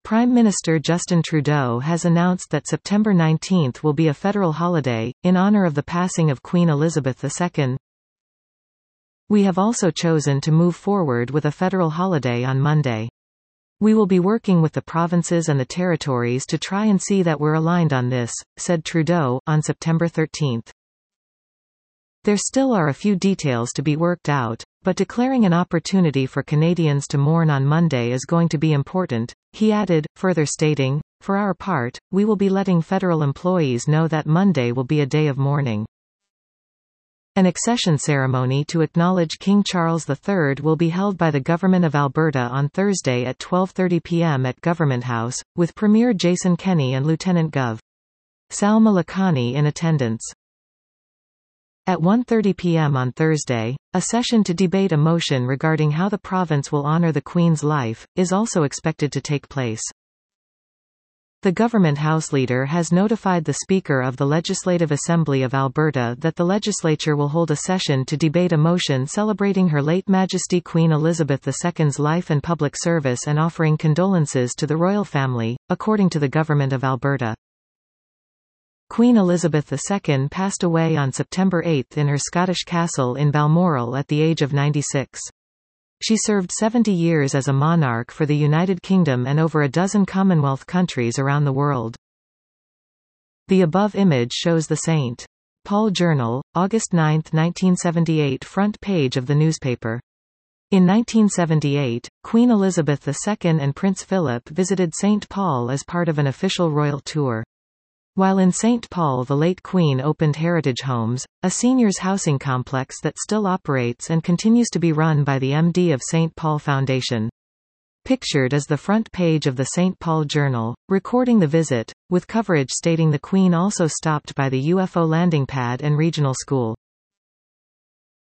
Prime Minister Justin Trudeau has announced that September 19 will be a federal holiday, in honor of the passing of Queen Elizabeth II. We have also chosen to move forward with a federal holiday on Monday. We will be working with the provinces and the territories to try and see that we're aligned on this, said Trudeau, on September 13. There still are a few details to be worked out, but declaring an opportunity for Canadians to mourn on Monday is going to be important, he added, further stating, "For our part, we will be letting federal employees know that Monday will be a day of mourning." An accession ceremony to acknowledge King Charles III will be held by the Government of Alberta on Thursday at 12:30 p.m. at Government House, with Premier Jason Kenney and Lieutenant Gov. Salma Lakhani in attendance. At 1:30 p.m. on Thursday, a session to debate a motion regarding how the province will honour the Queen's life, is also expected to take place. The Government House Leader has notified the Speaker of the Legislative Assembly of Alberta that the legislature will hold a session to debate a motion celebrating Her late Majesty Queen Elizabeth II's life and public service and offering condolences to the royal family, according to the Government of Alberta. Queen Elizabeth II passed away on September 8 in her Scottish castle in Balmoral at the age of 96. She served 70 years as a monarch for the United Kingdom and over a dozen Commonwealth countries around the world. The above image shows the St. Paul Journal, August 9, 1978 front page of the newspaper. In 1978, Queen Elizabeth II and Prince Philip visited St. Paul as part of an official royal tour. While in St. Paul, the late Queen opened Heritage Homes, a seniors' housing complex that still operates and continues to be run by the MD of St. Paul Foundation. Pictured is the front page of the St. Paul Journal, recording the visit, with coverage stating the Queen also stopped by the UFO landing pad and regional school.